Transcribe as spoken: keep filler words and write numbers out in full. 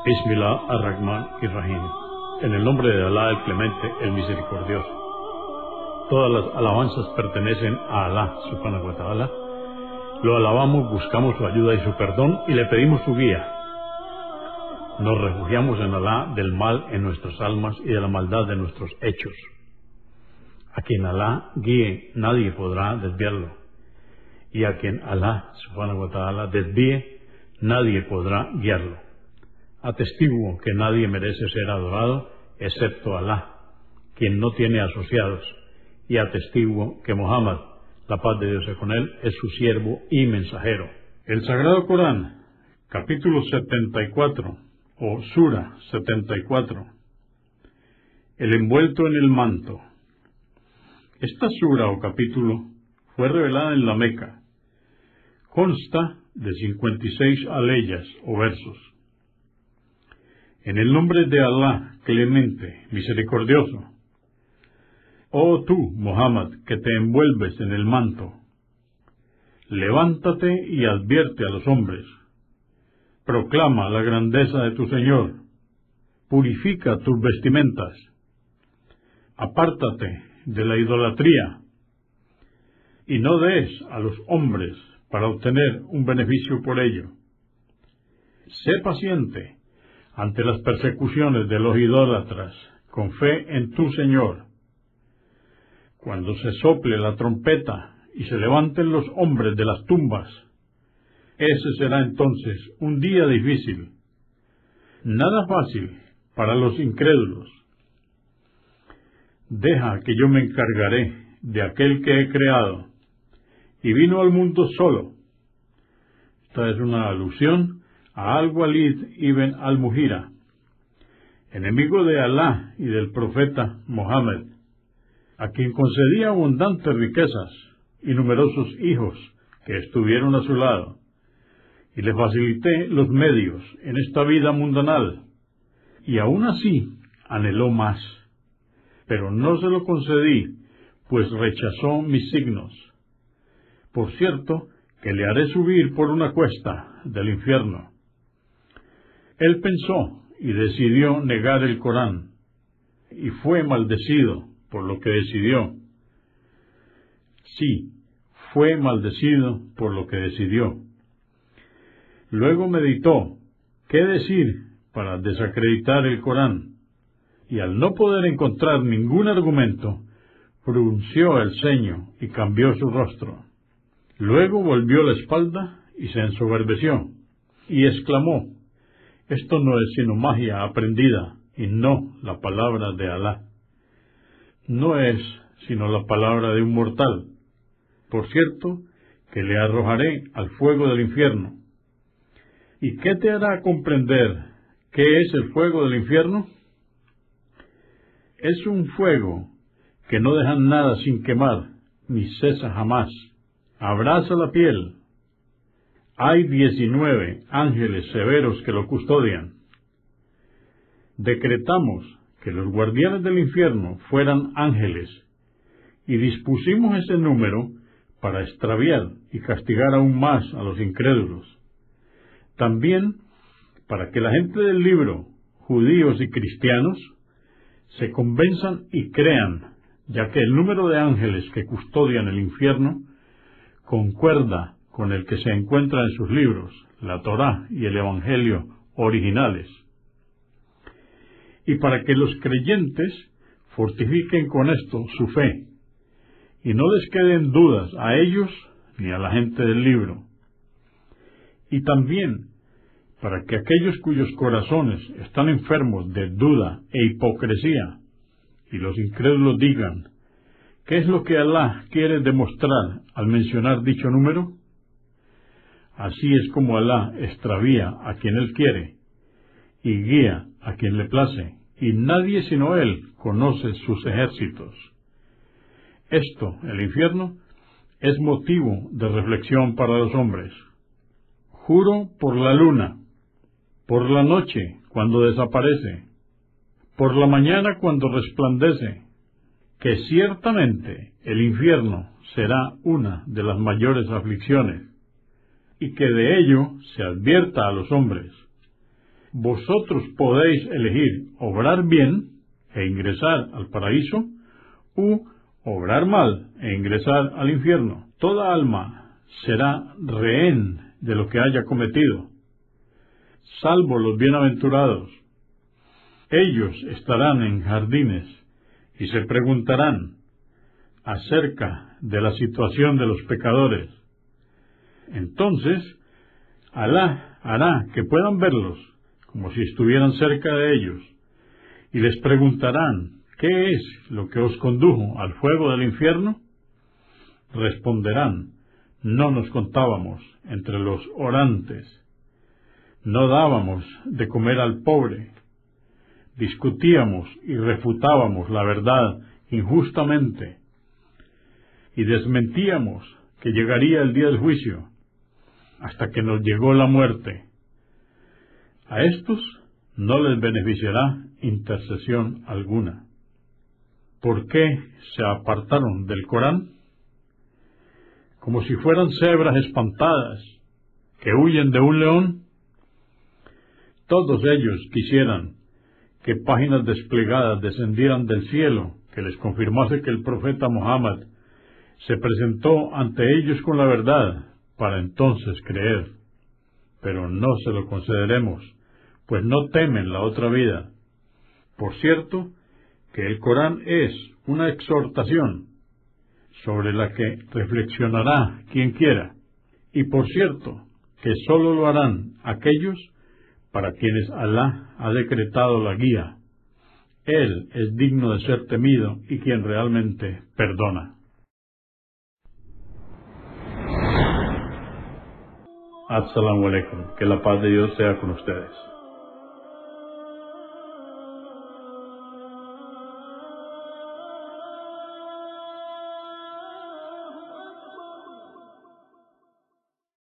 Bismillah ar-Rahman ir-Rahim. En el nombre de Alá el Clemente, el Misericordioso. Todas las alabanzas pertenecen a Alá, subhanahu wa ta'ala. Lo alabamos, buscamos su ayuda y su perdón y le pedimos su guía. Nos refugiamos en Alá del mal en nuestras almas y de la maldad de nuestros hechos. A quien Alá guíe, nadie podrá desviarlo. Y a quien Alá, subhanahu wa ta'ala, desvíe, nadie podrá guiarlo. Atestiguo que nadie merece ser adorado excepto Alá, quien no tiene asociados, y atestiguo que Muhammad, la paz de Dios sea con él, es su siervo y mensajero. El Sagrado Corán, capítulo setenta y cuatro, o Sura setenta y cuatro. El envuelto en el manto. Esta sura o capítulo fue revelada en la Meca. Consta de cincuenta y seis aleyas o versos. En el nombre de Alá, clemente, misericordioso. Oh tú, Muhammad, que te envuelves en el manto, levántate y advierte a los hombres. Proclama la grandeza de tu Señor. Purifica tus vestimentas. Apártate de la idolatría y no des a los hombres para obtener un beneficio por ello. Sé paciente ante las persecuciones de los idólatras, con fe en tu Señor. Cuando se sople la trompeta y se levanten los hombres de las tumbas, ese será entonces un día difícil, nada fácil para los incrédulos. Deja que yo me encargaré de aquel que he creado, y vino al mundo solo. Esta es una alusión a Al-Walid ibn al-Mughira, enemigo de Alá y del profeta Mohammed, a quien concedía abundantes riquezas y numerosos hijos que estuvieron a su lado, y le facilité los medios en esta vida mundanal, y aún así anheló más, pero no se lo concedí, pues rechazó mis signos. Por cierto, que le haré subir por una cuesta del infierno. Él pensó y decidió negar el Corán, y fue maldecido por lo que decidió. Sí, fue maldecido por lo que decidió. Luego meditó qué decir para desacreditar el Corán, y al no poder encontrar ningún argumento, frunció el ceño y cambió su rostro. Luego volvió la espalda y se ensoberbeció, y exclamó: esto no es sino magia aprendida, y no la palabra de Alá. No es sino la palabra de un mortal. Por cierto, que le arrojaré al fuego del infierno. ¿Y qué te hará comprender qué es el fuego del infierno? Es un fuego que no deja nada sin quemar, ni cesa jamás. Abraza la piel. Hay diecinueve ángeles severos que lo custodian. Decretamos que los guardianes del infierno fueran ángeles, y dispusimos ese número para extraviar y castigar aún más a los incrédulos. También para que la gente del libro, judíos y cristianos, se convenzan y crean, ya que el número de ángeles que custodian el infierno concuerda con el que se encuentra en sus libros, la Torá y el Evangelio originales. Y para que los creyentes fortifiquen con esto su fe, y no les queden dudas a ellos ni a la gente del libro. Y también para que aquellos cuyos corazones están enfermos de duda e hipocresía, y los incrédulos digan: ¿qué es lo que Alá quiere demostrar al mencionar dicho número? Así es como Alá extravía a quien Él quiere, y guía a quien le place, y nadie sino Él conoce sus ejércitos. Esto, el infierno, es motivo de reflexión para los hombres. Juro por la luna, por la noche cuando desaparece, por la mañana cuando resplandece, que ciertamente el infierno será una de las mayores aflicciones, y que de ello se advierta a los hombres. vosotros podéis elegir obrar bien e ingresar al paraíso, u obrar mal e ingresar al infierno. Toda alma será rehén de lo que haya cometido, salvo los bienaventurados. Ellos estarán en jardines y se preguntarán acerca de la situación de los pecadores. Entonces, Alá hará que puedan verlos como si estuvieran cerca de ellos, y les preguntarán: ¿qué es lo que os condujo al fuego del infierno? Responderán: no nos contábamos entre los orantes, no dábamos de comer al pobre, discutíamos y refutábamos la verdad injustamente, y desmentíamos que llegaría el día del juicio, hasta que nos llegó la muerte. A estos no les beneficiará intercesión alguna. ¿Por qué se apartaron del Corán? Como si fueran cebras espantadas que huyen de un león. Todos ellos quisieran que páginas desplegadas descendieran del cielo, que les confirmase que el profeta Muhammad se presentó ante ellos con la verdad, para entonces creer. Pero no se lo concederemos, pues no temen la otra vida. Por cierto, que el Corán es una exhortación sobre la que reflexionará quien quiera, y por cierto, que sólo lo harán aquellos para quienes Alá ha decretado la guía. Él es digno de ser temido y quien realmente perdona. Assalamu alaikum, que la paz de Dios sea con ustedes.